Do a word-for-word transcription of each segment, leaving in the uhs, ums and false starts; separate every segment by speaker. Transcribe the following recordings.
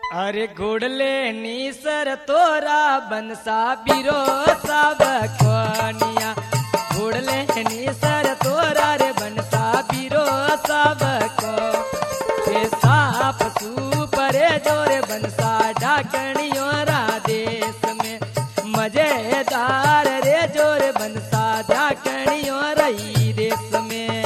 Speaker 1: अरे गुड़ले नीसर तोरा बनसा बिरो सब कोनिया गुड़ले नीसर तोरा रे बनसा बिरो सब को के साप सुपरे जोरे बनसा ढाकणियों रा देश में मजेदार रे जोरे बनसा ढाकणियों रही देश में।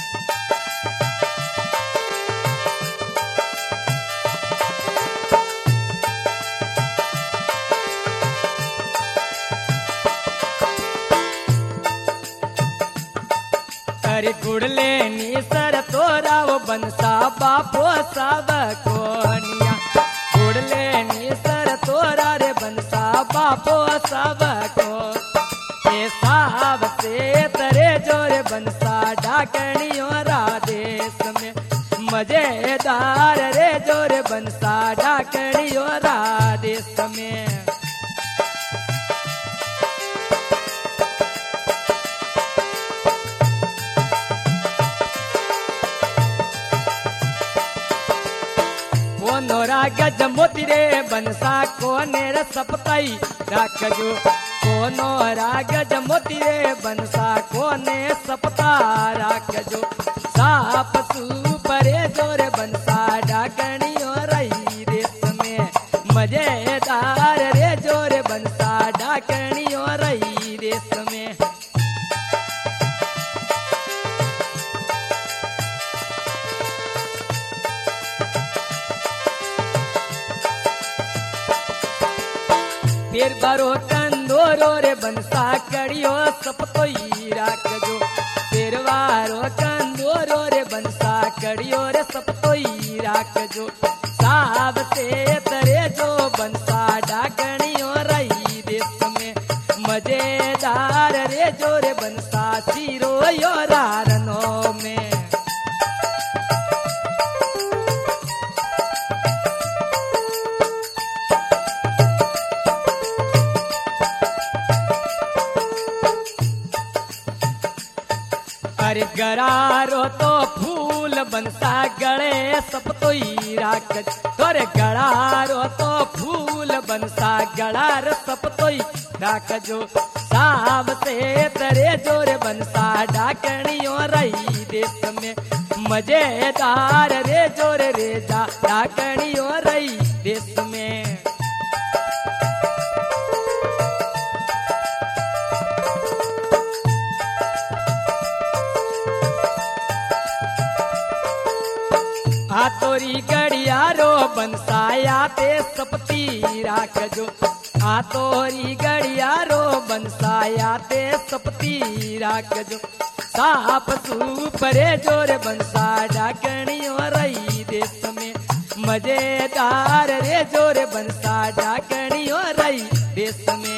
Speaker 1: अरे गुड़ले नीसर तोरा वो बनसा बापो सब कोनिया गुड़ले नीसर तोरा रे बनसा बापो सब को के साब से तरे जोरे बनसा ढाकणियों रा देश में मजेदार रे जोरे बनसा ढाकणियों रा देश में। कोनोरा गज मोती रे बनसा कोने रे सपताई राखजो कोनोरा गज मोती रे बनसा कोने सपता राखजो साप सुपरे जोरे बनसा ढाकणियों रही देश में मजेदार रे जोरे बनसा ढाकणियों रही देश में। फिर बारो कंदोरो रे बनसा कड़ियो सपतोई राखजो फिर बारो कंदोरो रे बनसा कड़ियो रे सपतोई राखजो साब से तरे जो बनसा ढाकणियों रही देश में मजेदार रे जो रे बनसा सीरो यो रारनो में। अरे गरारो तो फूल बनसा गले सपतोई राखज तोरे गरारो तो फूल बनसा गड़ार सपतोई राखजो साब से तरे जोरे बनसा ढाकणियों रही देश में मजेदार रे जोरे रे जा ढाकणियों रही देश में। आ तोरी गड़ियारो बनसाया ते सपती राखजो आ तोरी गड़ियारो बनसाया ते सपती राखजो साप सुपरे जोरे बनसा ढाकणियों रही देश में मजेदार रे जोरे बनसा ढाकणियों रही देश में।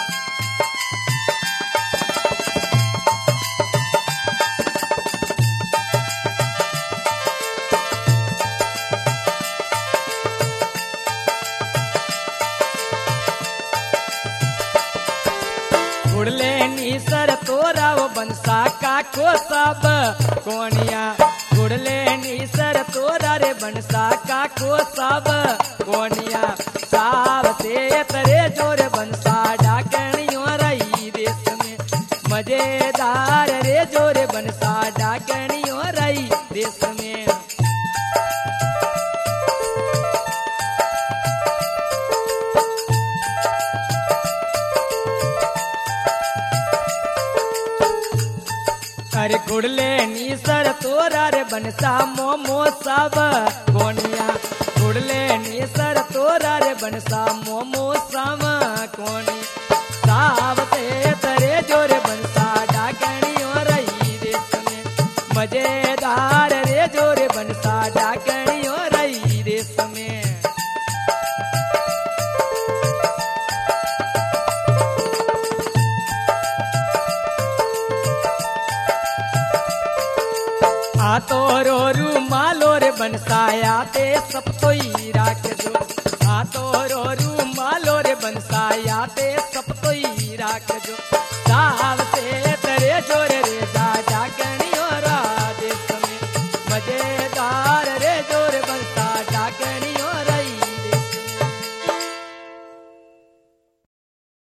Speaker 1: गुड़ले नीसर तोरा वो बनसा काको सब कोनिया गुड़ले नीसर तोरा रे बनसा काको सब कोनिया साब से तरे जोरे बनसा ढाकणियों रही देश में मजेदार रे जोरे बनसा ढाकणियों रही देश में। अरे गुड़ले नीसर तोरा रे बनसा मोमो सब कोनिया गुड़ले नीसर तोरा रे बनसा मोमो सब कोनी साब से तरे जोरे बनसा ढाकणियों रही देश में मजेदार रे जोरे बनसा ढाकणियों रही देश में। आ तोरो रूमालो रे बनसाया ते सपतोई राखजो आ तोरो